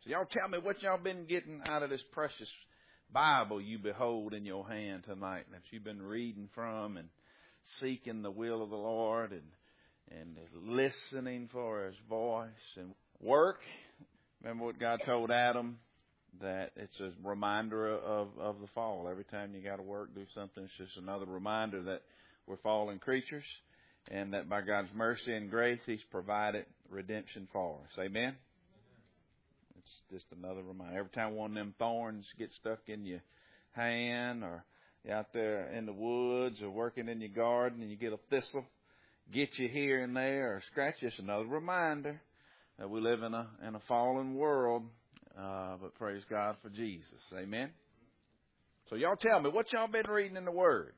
So y'all tell me what y'all been getting out of this precious Bible you behold in your hand tonight, that you've been reading from and seeking the will of the Lord and listening for His voice and work. Remember what God told Adam, that it's a reminder of the fall. Every time you got to work, do something, it's just another reminder that we're fallen creatures and that by God's mercy and grace, He's provided redemption for us. Amen? It's just another reminder. Every time one of them thorns gets stuck in your hand, or you're out there in the woods or working in your garden and you get a thistle, get you here and there or scratch, just another reminder that we live in a fallen world, but praise God for Jesus. Amen? So y'all tell me, what y'all been reading in the Word?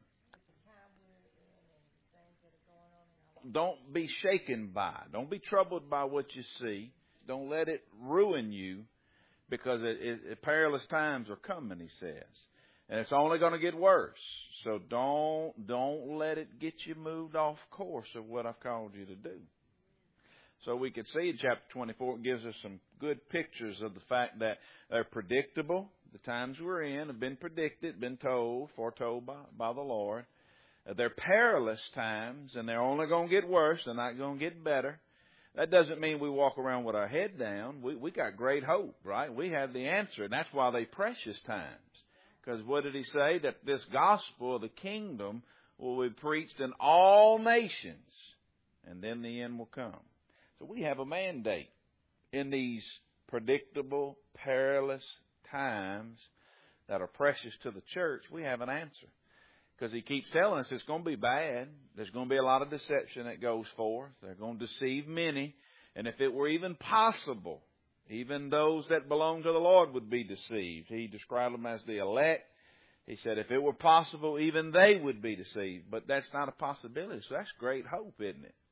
Don't be shaken by it. Don't be troubled by what you see. Don't let it ruin you, because perilous times are coming, he says. And it's only going to get worse. So don't let it get you moved off course of what I've called you to do. So we could see in chapter 24, it gives us some good pictures of the fact that they're predictable. The times we're in have been predicted, been told, foretold by the Lord. They're perilous times, and they're only going to get worse. They're not going to get better. That doesn't mean we walk around with our head down. We got great hope, right? We have the answer, and that's why they're precious times. Because what did he say? That this gospel of the kingdom will be preached in all nations, and then the end will come. So we have a mandate in these predictable, perilous times that are precious to the church. We have an answer. Because he keeps telling us it's going to be bad. There's going to be a lot of deception that goes forth. They're going to deceive many. And if it were even possible, even those that belong to the Lord would be deceived. He described them as the elect. He said if it were possible, even they would be deceived. But that's not a possibility. So that's great hope, isn't it?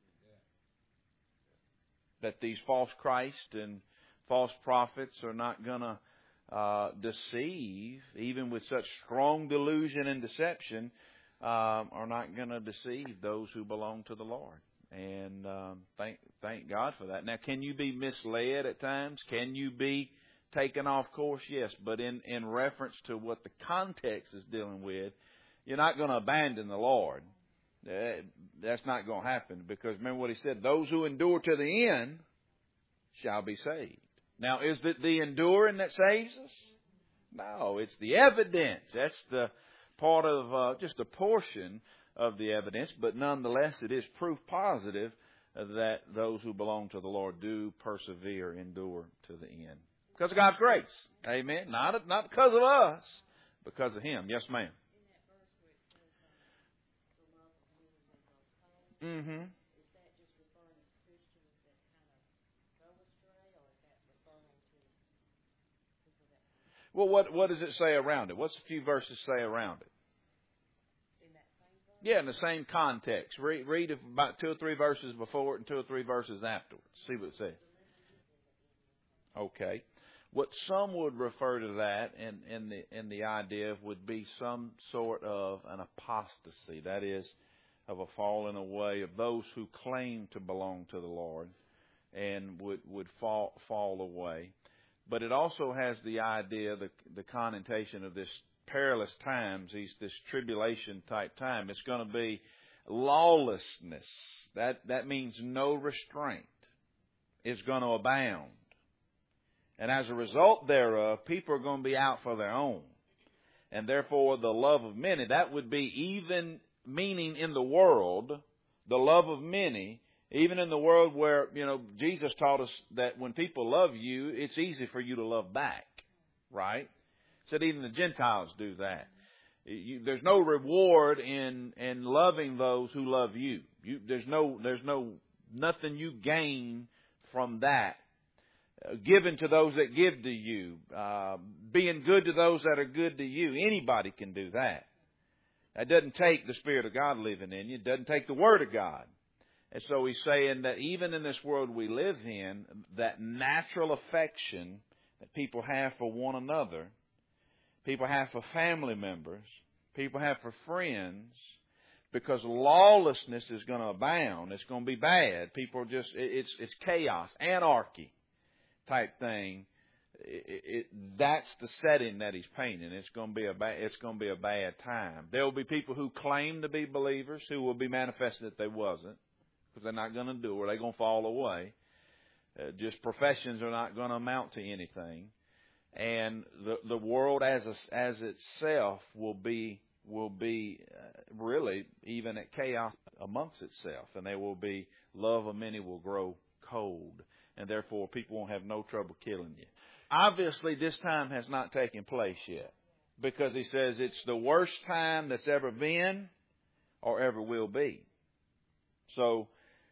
That these false Christ and false prophets are not going to deceive, even with such strong delusion and deception, are not going to deceive those who belong to the Lord. And thank God for that. Now, can you be misled at times? Can you be taken off course? Yes, but in reference to what the context is dealing with, you're not going to abandon the Lord. That's not going to happen, because remember what he said, those who endure to the end shall be saved. Now, is it the enduring that saves us? No, it's the evidence. That's the part of just a portion of the evidence, but nonetheless, it is proof positive that those who belong to the Lord do persevere, endure to the end. Because of God's grace. Amen. Not because of us, because of Him. Yes, ma'am. Mm-hmm. Well, what does it say around it? What's a few verses say around it? Yeah, in the same context. Read about 2 or 3 verses before it and 2 or 3 verses afterwards. See what it says. Okay. What some would refer to that in the idea would be some sort of an apostasy. That is, of a falling away of those who claim to belong to the Lord and would fall away. But it also has the idea, the connotation of this perilous times, this tribulation type time. It's going to be lawlessness. That means no restraint. It's going to abound. And as a result thereof, people are going to be out for their own. And therefore, the love of many, that would be even meaning in the world, the love of many. Even in the world where, Jesus taught us that when people love you, it's easy for you to love back, right? Said even the Gentiles do that. There's no reward in loving those who love you. There's nothing you gain from that. Giving to those that give to you, being good to those that are good to you. Anybody can do that. That doesn't take the Spirit of God living in you. It doesn't take the Word of God. And so he's saying that even in this world we live in, that natural affection that people have for one another, people have for family members, people have for friends, because lawlessness is going to abound. It's going to be bad. People are it's chaos, anarchy type thing that's the setting that he's painting. It's going to be a bad time. There will be people who claim to be believers who will be manifested that they wasn't, because they're not going to do it. They're going to fall away. Just professions are not going to amount to anything, and the world as itself will be really even at chaos amongst itself, and there will be love of many will grow cold, and therefore people won't have no trouble killing you. Obviously, this time has not taken place yet, because he says it's the worst time that's ever been or ever will be. So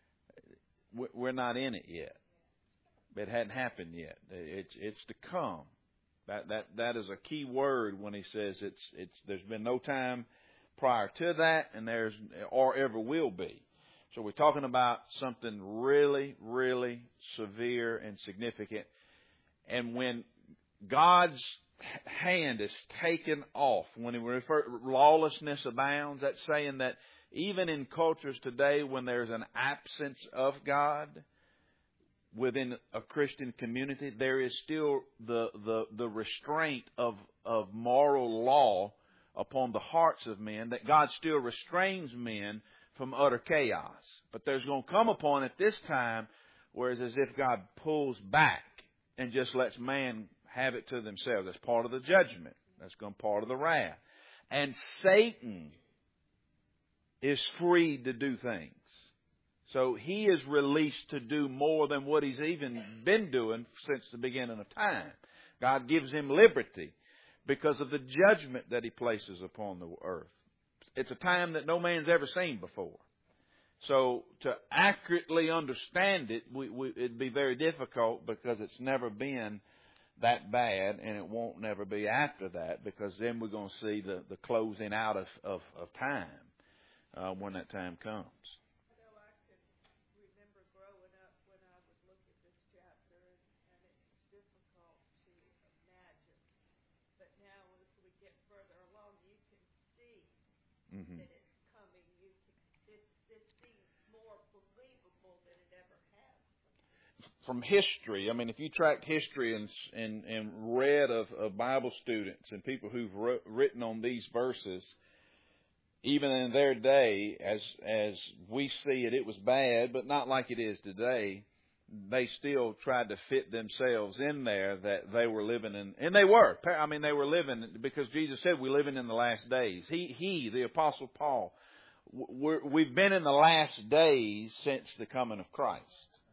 we're not in it yet. It hadn't happened yet. It's to come. That is a key word when he says there's been no time prior to that, and or ever will be. So we're talking about something really, really severe and significant. And when God's hand is taken off, when we refer lawlessness abounds, that's saying that even in cultures today when there's an absence of God within a Christian community, there is still the restraint of moral law upon the hearts of men, that God still restrains men from utter chaos. But there's going to come a point at this time where it's as if God pulls back and just lets man have it to themselves. That's part of the judgment. That's going to be part of the wrath. And Satan is free to do things. So he is released to do more than what he's even been doing since the beginning of time. God gives him liberty because of the judgment that he places upon the earth. It's a time that no man's ever seen before. So to accurately understand it, it'd be very difficult, because it's never been that bad, and it won't never be after that, because then we're going to see the closing out of time when that time comes. Mm-hmm. That it's coming, this seems more believable than it ever has. From history, I mean, if you tracked history and read of Bible students and people who've written on these verses, even in their day, as we see it, it was bad, but not like it is today. They still tried to fit themselves in there, that they were living in, and they were. I mean, they were living, because Jesus said we're living in the last days. He, the Apostle Paul, we've been in the last days since the coming of Christ.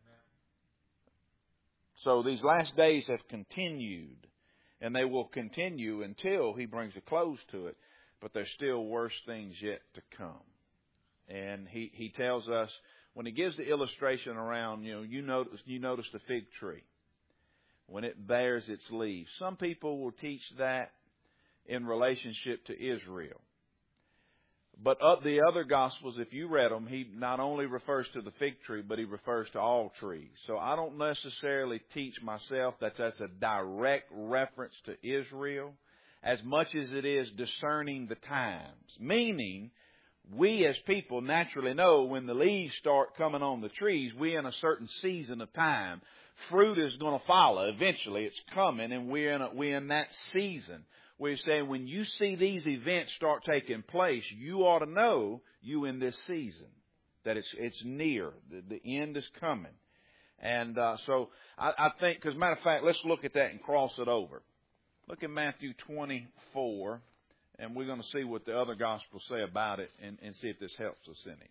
So these last days have continued, and they will continue until he brings a close to it. But there's still worse things yet to come. And he tells us, when he gives the illustration around, you notice the fig tree when it bears its leaves. Some people will teach that in relationship to Israel. But of the other Gospels, if you read them, he not only refers to the fig tree, but he refers to all trees. So I don't necessarily teach myself that's a direct reference to Israel, as much as it is discerning the times. Meaning, we as people naturally know when the leaves start coming on the trees, we're in a certain season of time. Fruit is going to follow. Eventually, it's coming, and we're in that season. We're saying when you see these events start taking place, you ought to know you in this season, that it's near. The end is coming. And so I think, because matter of fact, let's look at that and cross it over. Look at Matthew 24. And we're going to see what the other Gospels say about it and see if this helps us any.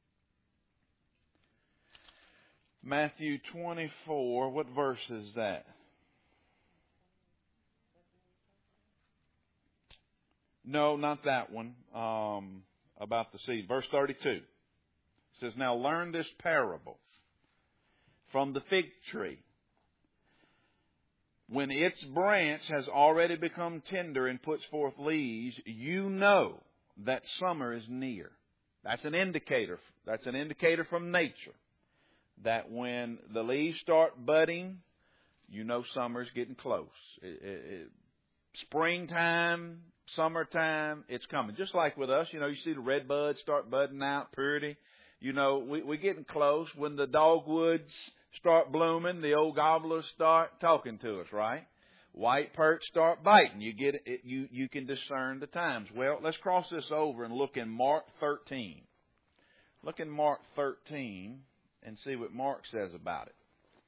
Matthew 24, what verse is that? No, not that one. About the seed. Verse 32. It says, "Now learn this parable from the fig tree. When its branch has already become tender and puts forth leaves, you know that summer is near." That's an indicator. That's an indicator from nature. That when the leaves start budding, you know summer's getting close. Springtime, summertime, it's coming. Just like with us, you see the red buds start budding out, pretty. We're getting close. When the dogwoods start blooming, the old gobblers start talking to us, right? white perch start biting. You get it, you can discern the times. Well, let's cross this over and look in Mark 13. Look in Mark 13 and see what Mark says about it.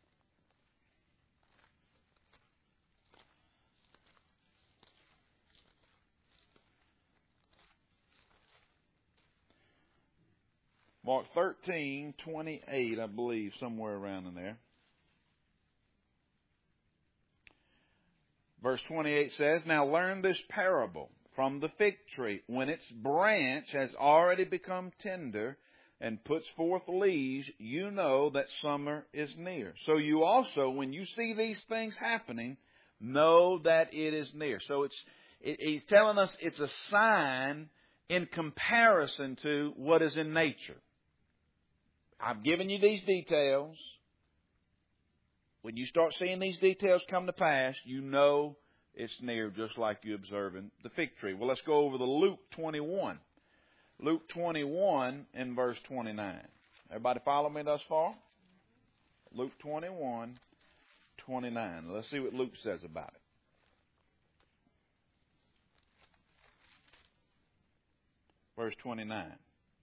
Mark 13:28, I believe, somewhere around in there. Verse 28 says, "Now learn this parable from the fig tree. When its branch has already become tender and puts forth leaves, you know that summer is near. So you also, when you see these things happening, know that it is near." So he's telling us it's a sign in comparison to what is in nature. I've given you these details. When you start seeing these details come to pass, you know it's near, just like you observing the fig tree. Well, let's go over to Luke 21. Luke 21 and verse 29. Everybody follow me thus far? Luke 21:29. Let's see what Luke says about it. Verse 29.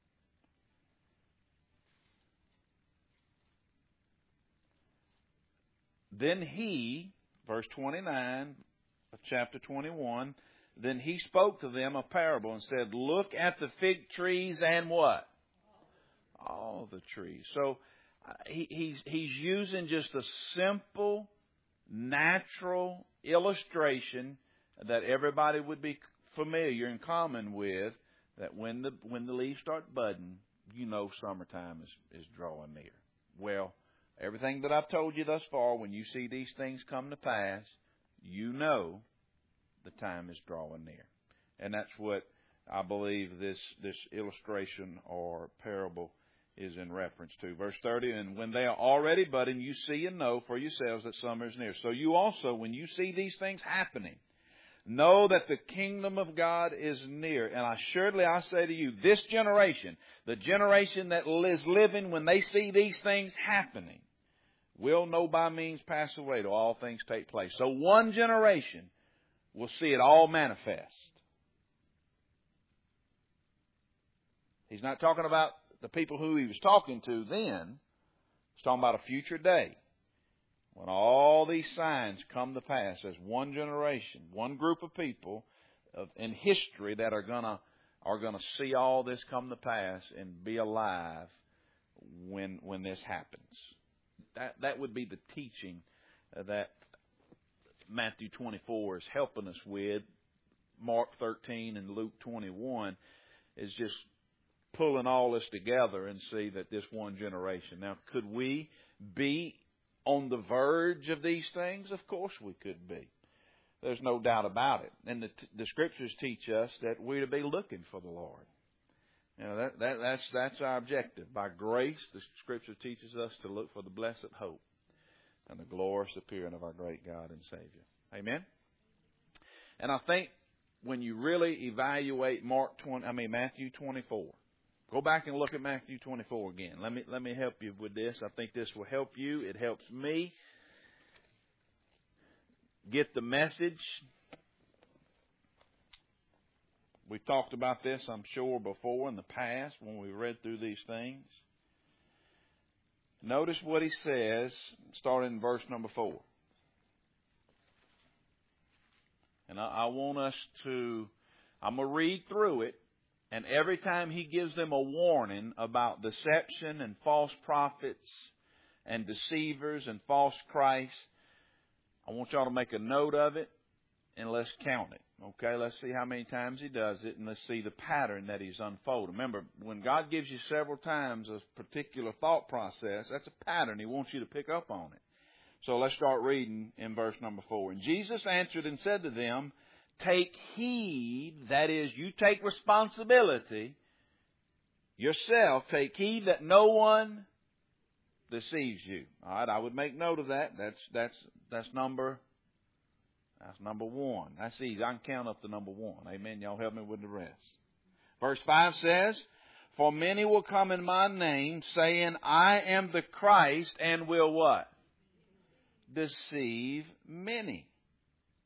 Then he, verse 29 of chapter 21, then he spoke to them a parable and said, "Look at the fig trees and what? All the trees." So he's using just a simple, natural illustration that everybody would be familiar and common with, that when the leaves start budding, you know summertime is drawing near. Well, everything that I've told you thus far, when you see these things come to pass, you know the time is drawing near. And that's what I believe this illustration or parable is in reference to. Verse 30, "And when they are already budding, you see and know for yourselves that summer is near. So you also, when you see these things happening, know that the kingdom of God is near. And assuredly I say to you, this generation, the generation that is living when they see these things happening, will no by means pass away till all things take place." So one generation will see it all manifest. He's not talking about the people who he was talking to then. He's talking about a future day when all these signs come to pass. There's one generation, one group of people in history that are gonna see all this come to pass and be alive when this happens. That would be the teaching that Matthew 24 is helping us with. Mark 13 and Luke 21 is just pulling all this together and see that this one generation. Now, could we be on the verge of these things? Of course we could be. There's no doubt about it. And the Scriptures teach us that we're to be looking for the Lord. You know, that's our objective. By grace, the Scripture teaches us to look for the blessed hope and the glorious appearing of our great God and Savior. Amen? And I think when you really evaluate Matthew 24, go back and look at Matthew 24 again. Let me help you with this. I think this will help you. It helps me get the message. We've talked about this, I'm sure, before in the past when we read through these things. Notice what he says, starting in verse number 4. And I'm going to read through it, and every time he gives them a warning about deception and false prophets and deceivers and false Christ, I want y'all to make a note of it, and let's count it. Okay, let's see how many times he does it, and let's see the pattern that he's unfolding. Remember, when God gives you several times a particular thought process, that's a pattern. He wants you to pick up on it. So let's start reading in verse number 4. "And Jesus answered and said to them, take heed," that is, you take responsibility yourself, "take heed that no one deceives you." All right, I would make note of that. That's number 1. That's easy. I can count up to number 1. Amen. Y'all help me with the rest. Verse 5 says, "For many will come in my name, saying, I am the Christ, and will" what? "Deceive many."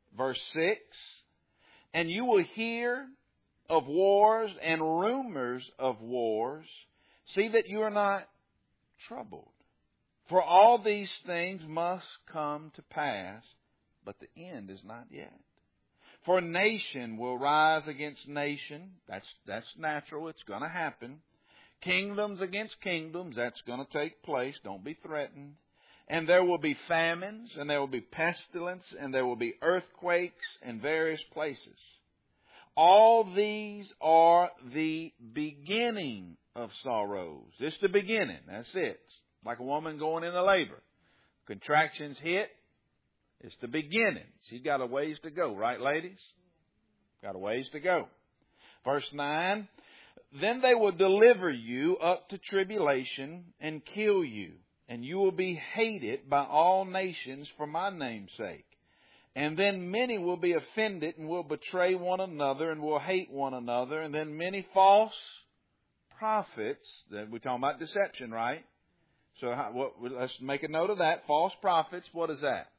Verse 6, and you will hear of wars and rumors of wars. See that you are not troubled. For all these things must come to pass, but the end is not yet. For nation will rise against nation. That's natural. It's going to happen. Kingdoms against kingdoms. That's going to take place. Don't be threatened. And there will be famines, and there will be pestilence, and there will be earthquakes in various places. All these are the beginning of sorrows. It's the beginning. That's it. It's like a woman going into labor. Contractions hit. It's the beginning. She's got a ways to go, right, ladies? Got a ways to go. Verse 9, then they will deliver you up to tribulation and kill you, and you will be hated by all nations for my name's sake. And then many will be offended and will betray one another and will hate one another. And then many false prophets, we're talking about deception, right? So let's make a note of that. False prophets, what is that?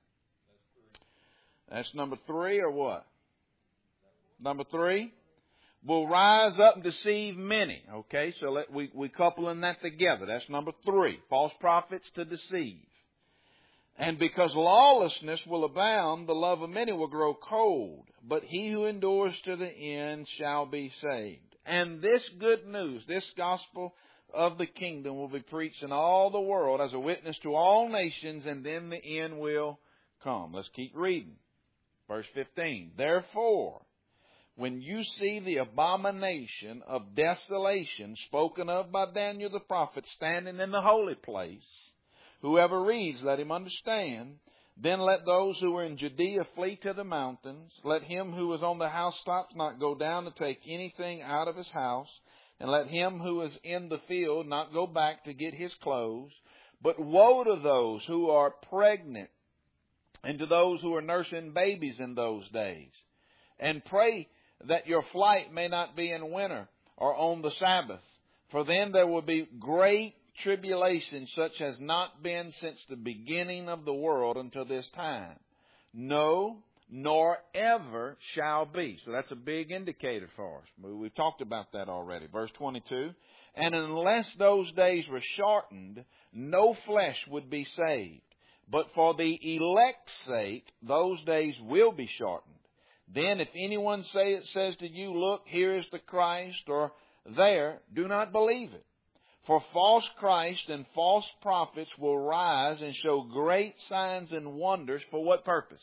That's number 3 or what? Number 3. Will rise up and deceive many. Okay, so we coupling that together. That's number 3. False prophets to deceive. And because lawlessness will abound, the love of many will grow cold. But he who endures to the end shall be saved. And this good news, this gospel of the kingdom will be preached in all the world as a witness to all nations, and then the end will come. Let's keep reading. Verse 15. Therefore, when you see the abomination of desolation spoken of by Daniel the prophet standing in the holy place, whoever reads, let him understand. Then let those who are in Judea flee to the mountains. Let him who is on the housetops not go down to take anything out of his house. And let him who is in the field not go back to get his clothes. But woe to those who are pregnant and to those who are nursing babies in those days. And pray that your flight may not be in winter or on the Sabbath. For then there will be great tribulation such as not been since the beginning of the world until this time. No, nor ever shall be. So that's a big indicator for us. We've talked about that already. Verse 22. And unless those days were shortened, no flesh would be saved. But for the elect's sake, those days will be shortened. Then if anyone says to you, look, here is the Christ, or there, do not believe it. For false Christ and false prophets will rise and show great signs and wonders. For what purpose?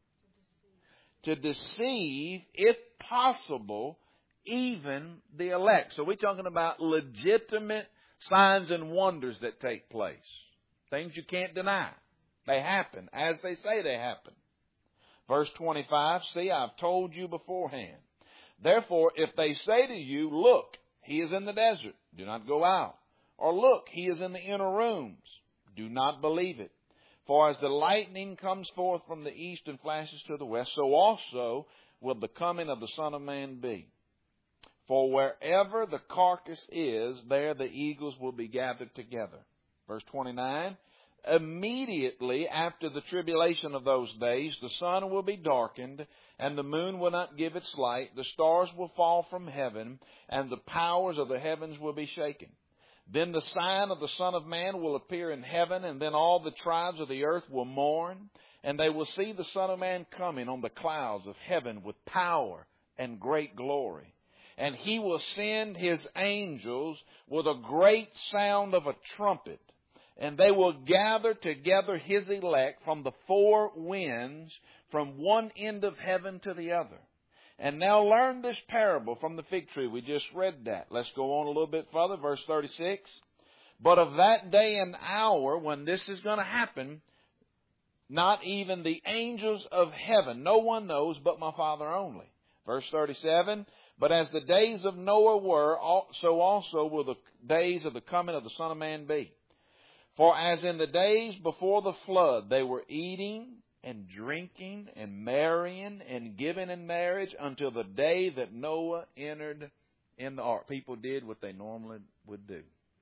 To deceive, if possible, even the elect. So we're talking about legitimate signs and wonders that take place. Things you can't deny. They happen as they say they happen. Verse 25, see, I've told you beforehand. Therefore, if they say to you, look, he is in the desert, do not go out. Or look, he is in the inner rooms, do not believe it. For as the lightning comes forth from the east and flashes to the west, so also will the coming of the Son of Man be. For wherever the carcass is, there the eagles will be gathered together. Verse 29, immediately after the tribulation of those days, the sun will be darkened, and the moon will not give its light. The stars will fall from heaven, and the powers of the heavens will be shaken. Then the sign of the Son of Man will appear in heaven, and then all the tribes of the earth will mourn, and they will see the Son of Man coming on the clouds of heaven with power and great glory. And he will send his angels with a great sound of a trumpet, and they will gather together his elect from the four winds, from one end of heaven to the other. And now learn this parable from the fig tree. We just read that. Let's go on a little bit further. Verse 36. But of that day and hour when this is going to happen, not even the angels of heaven, no one knows but my Father only. Verse 37. But as the days of Noah were, so also will the days of the coming of the Son of Man be. For as in the days before the flood, they were eating and drinking and marrying and giving in marriage until the day that Noah entered in the ark. People did what they normally would do,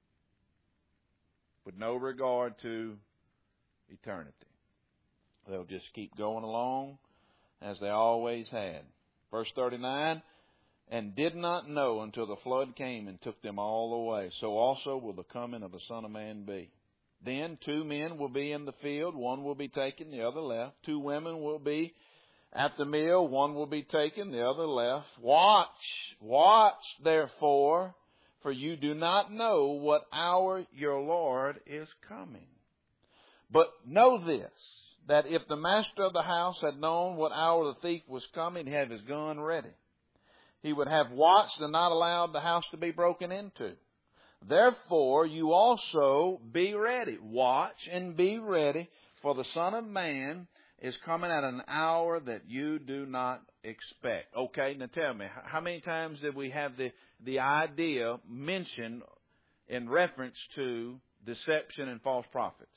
with no regard to eternity. They'll just keep going along as they always had. Verse 39, and did not know until the flood came and took them all away. So also will the coming of the Son of Man be. Then 2 men will be in the field, one will be taken, the other left. 2 women will be at the mill, one will be taken, the other left. Watch, therefore, for you do not know what hour your Lord is coming. But know this, that if the master of the house had known what hour the thief was coming, he'd have his gun ready. He would have watched and not allowed the house to be broken into. Therefore, you also be ready. Watch and be ready, for the Son of Man is coming at an hour that you do not expect. Okay, now tell me, how many times did we have the idea mentioned in reference to deception and false prophets?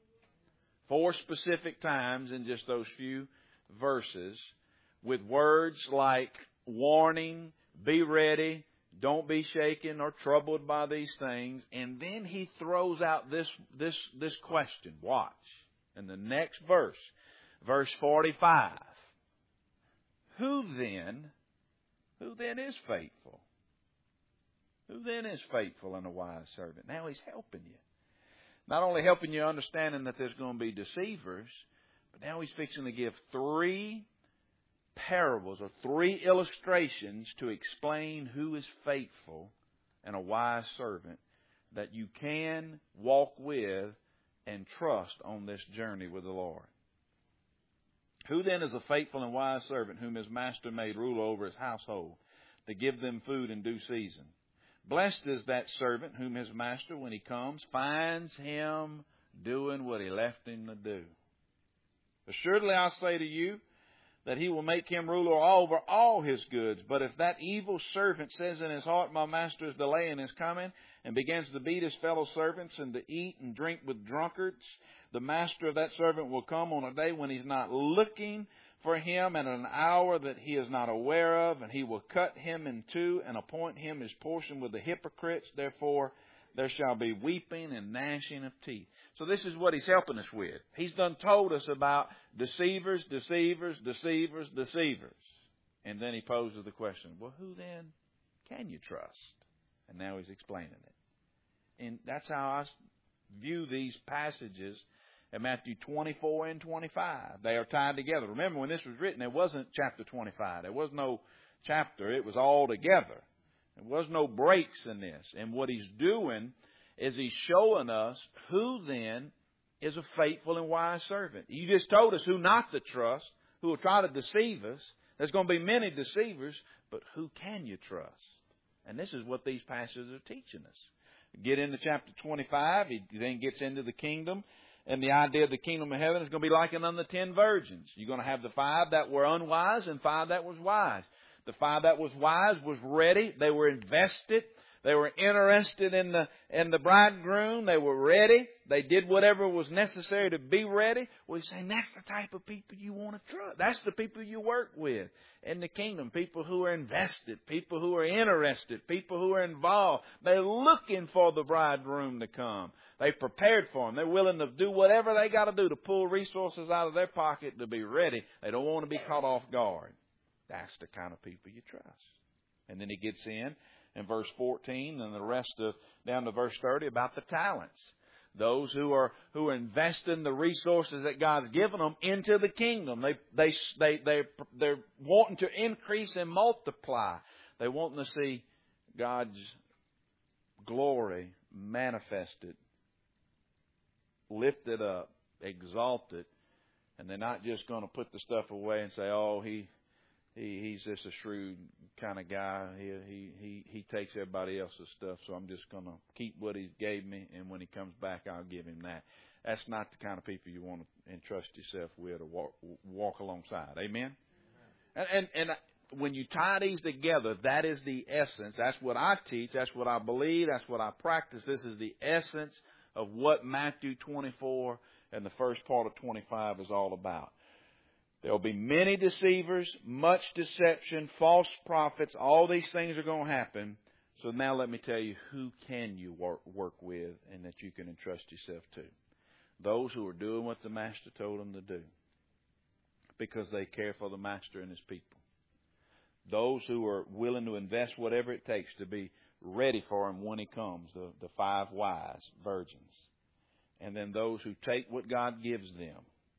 4 specific times in just those few verses, with words like warning, be ready, don't be shaken or troubled by these things. And then he throws out this question. Watch. In the next verse, verse 45. Who then is faithful? Who then is faithful and a wise servant? Now he's helping you. Not only helping you understanding that there's going to be deceivers, but now he's fixing to give 3 parables or 3 illustrations to explain who is faithful and a wise servant that you can walk with and trust on this journey with the Lord. Who then is a faithful and wise servant whom his master made rule over his household to give them food in due season? Blessed is that servant whom his master, when he comes, finds him doing what he left him to do. Assuredly I say to you, that he will make him ruler over all his goods. But if that evil servant says in his heart, my master is delaying his coming, and begins to beat his fellow servants and to eat and drink with drunkards, the master of that servant will come on a day when he's not looking for him, and at an hour that he is not aware of, and he will cut him in 2 and appoint him his portion with the hypocrites. Therefore there shall be weeping and gnashing of teeth. So this is what he's helping us with. He's done told us about deceivers. And then he poses the question, well, who then can you trust? And now he's explaining it. And that's how I view these passages in Matthew 24 and 25. They are tied together. Remember, when this was written, there wasn't chapter 25. There was no chapter. It was all together. There was no breaks in this. And what he's doing is he's showing us who then is a faithful and wise servant. You just told us who not to trust, who will try to deceive us. There's going to be many deceivers, but who can you trust? And this is what these passages are teaching us. Get into chapter 25, he then gets into the kingdom. And the idea of the kingdom of heaven is going to be likened unto the 10 virgins. You're going to have the 5 that were unwise and 5 that was wise. The 5 that was wise was ready. They were invested. They were interested in the bridegroom. They were ready. They did whatever was necessary to be ready. Well, he's saying that's the type of people you want to trust. That's the people you work with in the kingdom. People who are invested. People who are interested. People who are involved. They're looking for the bridegroom to come. They prepared for him. They're willing to do whatever they got to do to pull resources out of their pocket to be ready. They don't want to be caught off guard. That's the kind of people you trust. And then he gets in verse 14 and the rest of down to verse 30 about the talents. Those who are investing the resources that God's given them into the kingdom. They're wanting to increase and multiply. They're wanting to see God's glory manifested, lifted up, exalted, and they're not just going to put the stuff away and say, "Oh, he's just a shrewd kind of guy. He takes everybody else's stuff, so I'm just going to keep what he gave me, and when he comes back, I'll give him that." That's not the kind of people you want to entrust yourself with or walk alongside. Amen? And when you tie these together, that is the essence. That's what I teach. That's what I believe. That's what I practice. This is the essence of what Matthew 24 and the first part of 25 is all about. There will be many deceivers, much deception, false prophets. All these things are going to happen. So now let me tell you, who can you work with and that you can entrust yourself to? Those who are doing what the Master told them to do. because they care for the Master and His people. Those who are willing to invest whatever it takes to be ready for Him when He comes, the 5 wise virgins. And then those who take what God gives them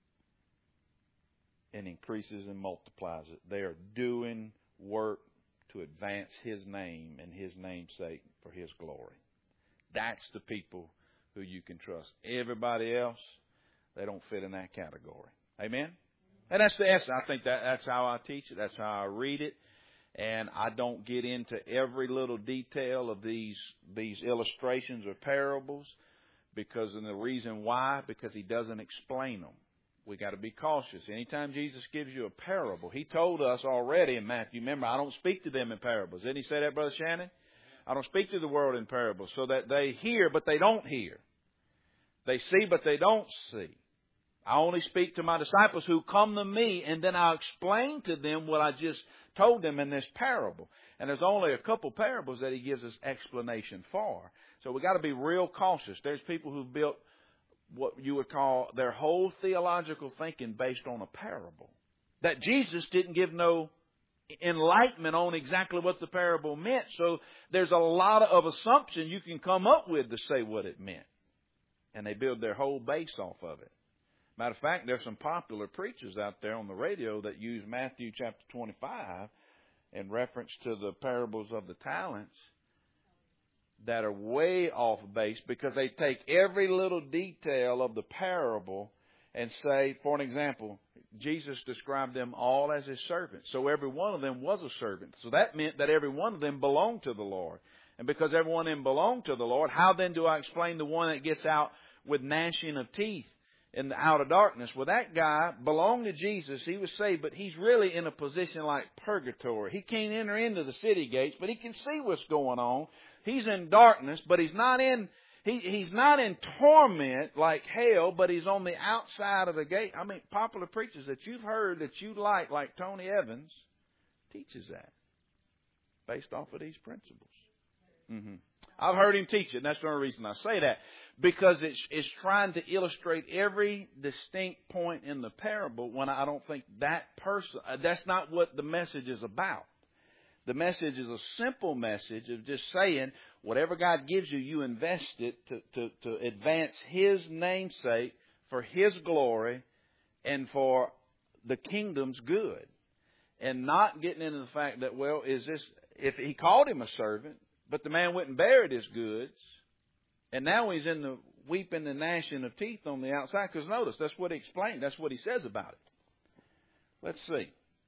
and increases and multiplies it. They are doing work to advance His name and His name's sake for His glory. That's the people who you can trust. Everybody else, they don't fit in that category. Amen? And that's the essence. I think that's how I teach it. That's how I read it. And I don't get into every little detail of these illustrations or parables, because, and the reason why, because He doesn't explain them. We got to be cautious. Anytime Jesus gives you a parable, He told us already in Matthew, remember, I don't speak to them in parables. Didn't He say that, Brother Shannon? I don't speak to the world in parables, so that they hear, but they don't hear. They see, but they don't see. I only speak to my disciples who come to me, and then I'll explain to them what I just told them in this parable. And there's only a couple parables that He gives us explanation for. So we got to be real cautious. There's people who've built what you would call their whole theological thinking based on a parable. That Jesus didn't give no enlightenment on exactly what the parable meant. So there's a lot of assumption you can come up with to say what it meant. And they build their whole base off of it. Matter of fact, there's some popular preachers out there on the radio that use Matthew chapter 25 in reference to the parables of the talents that are way off base, because they take every little detail of the parable and say, for an example, Jesus described them all as His servants. So every one of them was a servant. So that meant that every one of them belonged to the Lord. And because every one of them belonged to the Lord, how then do I explain the one that gets out with gnashing of teeth in the outer darkness? Well, that guy belonged to Jesus. He was saved, but he's really in a position like purgatory. He can't enter into the city gates, but he can see what's going on. He's in darkness, but he's not in torment like hell, but he's on the outside of the gate. I mean, popular preachers that you've heard that you like Tony Evans, teaches that based off of these principles. I've heard him teach it, and that's the only reason I say that. Because it's trying to illustrate every distinct point in the parable, when I don't think that's not what the message is about. The message is a simple message of just saying, whatever God gives you, you invest it to advance His namesake, for His glory, and for the kingdom's good. And not getting into the fact that, well, if He called him a servant, but the man went and buried his goods, and now he's in the weeping and gnashing of teeth on the outside. Because notice, that's what He explained. That's what He says about it. Let's see.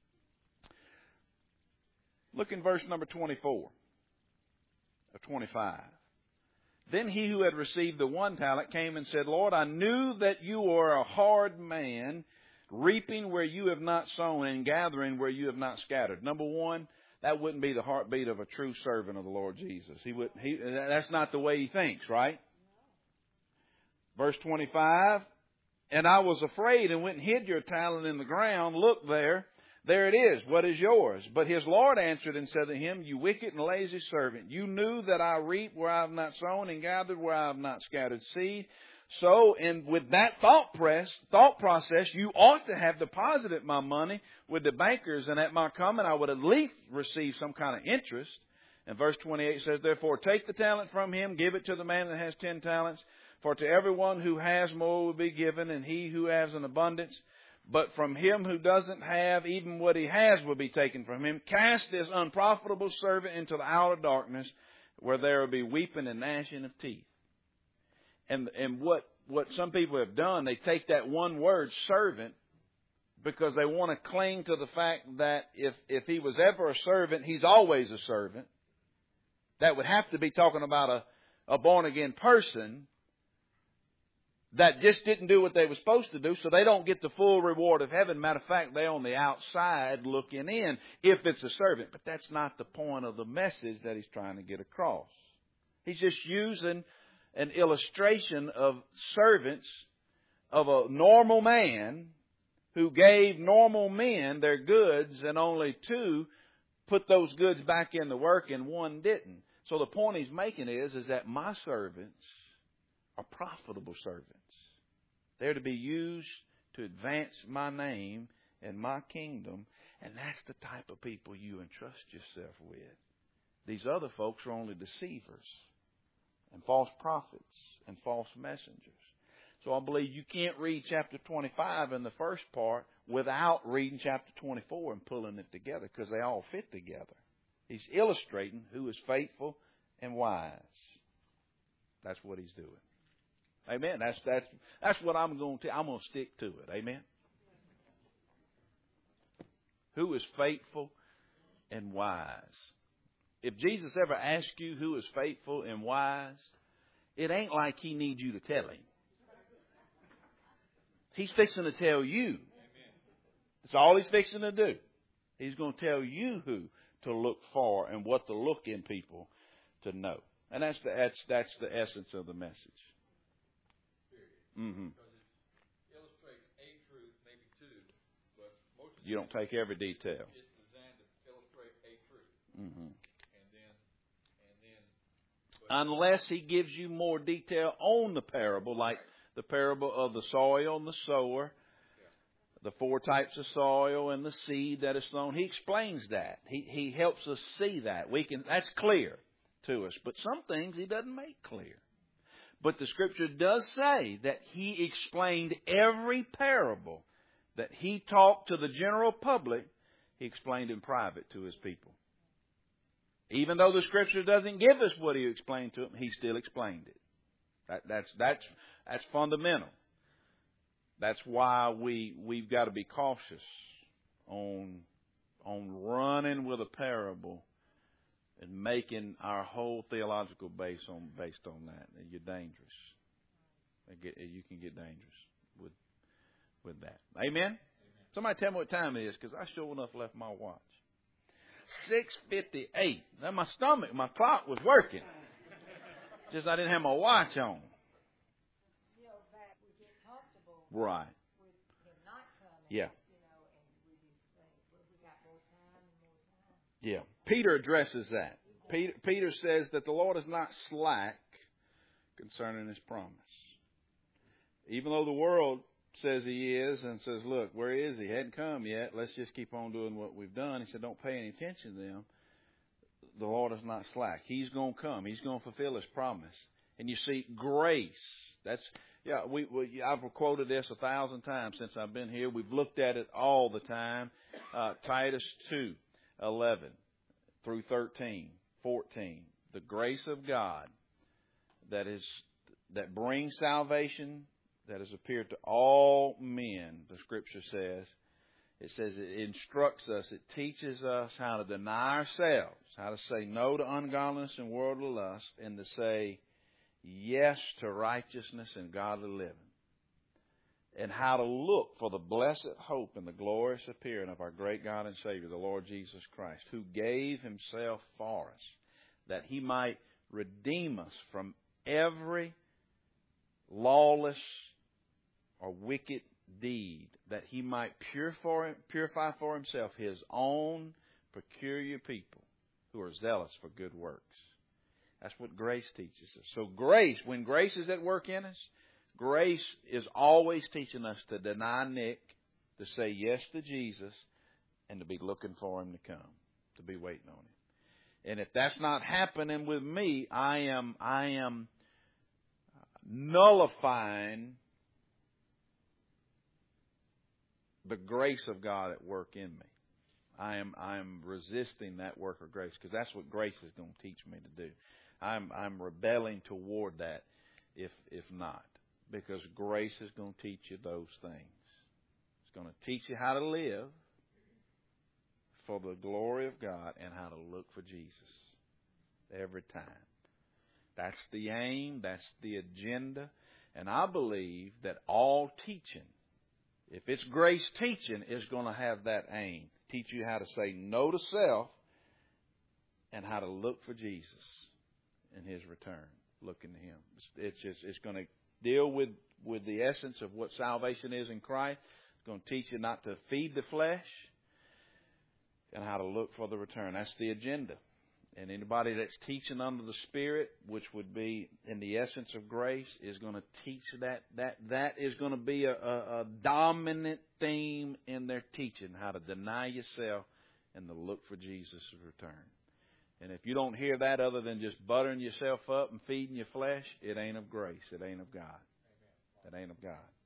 Look in verse number 24 or 25. Then he who had received the 1 talent came and said, Lord, I knew that you are a hard man, reaping where you have not sown and gathering where you have not scattered. Number one, that wouldn't be the heartbeat of a true servant of the Lord Jesus. That's not the way he thinks, right? Verse 25, and I was afraid and went and hid your talent in the ground. Look there. There it is. What is yours? But his Lord answered and said to him, you wicked and lazy servant, you knew that I reap where I have not sown and gathered where I have not scattered seed. So, and with that thought process, you ought to have deposited my money with the bankers, and at my coming I would at least receive some kind of interest. And verse 28 says, therefore take the talent from him, give it to the man that has 10 talents. For to everyone who has more will be given, and he who has an abundance. But from him who doesn't have, even what he has will be taken from him. Cast this unprofitable servant into the outer darkness, where there will be weeping and gnashing of teeth. And what some people have done, they take that one word, servant, because they want to cling to the fact that if he was ever a servant, he's always a servant. That would have to be talking about a born-again person that just didn't do what they were supposed to do, so they don't get the full reward of heaven. Matter of fact, they're on the outside looking in if it's a servant. But that's not the point of the message that he's trying to get across. He's just using an illustration of servants of a normal man who gave normal men their goods, and only 2 put those goods back in the work and 1 didn't. So the point he's making is that my servants are profitable servants. They're to be used to advance my name in my kingdom. And that's the type of people you entrust yourself with. These other folks are only deceivers and false prophets and false messengers. So I believe you can't read chapter 25 in the first part without reading chapter 24 and pulling it together, because they all fit together. He's illustrating who is faithful and wise. That's what he's doing. Amen. That's what I'm going to. I'm going to stick to it. Amen. Who is faithful and wise? If Jesus ever asks you who is faithful and wise, it ain't like he needs you to tell him. He's fixing to tell you. That's all he's fixing to do. He's going to tell you who to look for and what to look in people to know. And that's the essence of the message. Mm-hmm. Because it illustrates a truth, maybe two, but most of You don't take every detail. It's designed to illustrate a truth. Mm-hmm. Unless he gives you more detail on the parable, like the parable of the soil and the sower, the 4 types of soil and the seed that is sown. He explains that. He helps us see that. That's clear to us. But some things he doesn't make clear. But the Scripture does say that he explained every parable that he talked to the general public, he explained in private to his people. Even though the Scripture doesn't give us what he explained to them, he still explained it. That's fundamental. That's why we've got to be cautious on running with a parable and making our whole theological based on that. You're dangerous. You can get dangerous with that. Amen? Somebody tell me what time it is, because I sure enough left my watch. 6:58. Now my clock was working. Just I didn't have my watch on. You know, that we get comfortable Right. with him not coming. Yeah. You know, and we just think, well, we got more time and more time. Yeah. Peter addresses that. Peter says that the Lord is not slack concerning his promise. Even though the world says he is and says, look, where is he? He hadn't come yet. Let's just keep on doing what we've done. He said, don't pay any attention to them. The Lord is not slack. He's going to come. He's going to fulfill his promise. And you see, grace. I've quoted this 1,000 times since I've been here. We've looked at it all the time. Titus 2:11 through 13, 14. The grace of God that brings salvation, that has appeared to all men, the Scripture says. It says it instructs us, it teaches us how to deny ourselves, how to say no to ungodliness and worldly lust, and to say yes to righteousness and godly living. And how to look for the blessed hope and the glorious appearing of our great God and Savior, the Lord Jesus Christ, who gave himself for us, that he might redeem us from every lawless or wicked deed, that he might purify for himself his own peculiar people who are zealous for good works. That's what grace teaches us. So when grace is at work in us, grace is always teaching us to deny Nick, to say yes to Jesus, and to be looking for him to come, to be waiting on him. And if that's not happening with me, I am nullifying the grace of God at work in me. I am resisting that work of grace, because that's what grace is going to teach me to do. I'm rebelling toward that if not, because grace is going to teach you those things. It's going to teach you how to live for the glory of God and how to look for Jesus every time. That's the aim. That's the agenda. And I believe that all teaching, if it's grace teaching, is going to have that aim. Teach you how to say no to self and how to look for Jesus in his return. Looking to him. It's going to deal with the essence of what salvation is in Christ. It's going to teach you not to feed the flesh and how to look for the return. That's the agenda. And anybody that's teaching under the Spirit, which would be in the essence of grace, is going to teach that. That is going to be a dominant theme in their teaching, how to deny yourself and to look for Jesus' return. And if you don't hear that other than just buttering yourself up and feeding your flesh, it ain't of grace. It ain't of God. It ain't of God.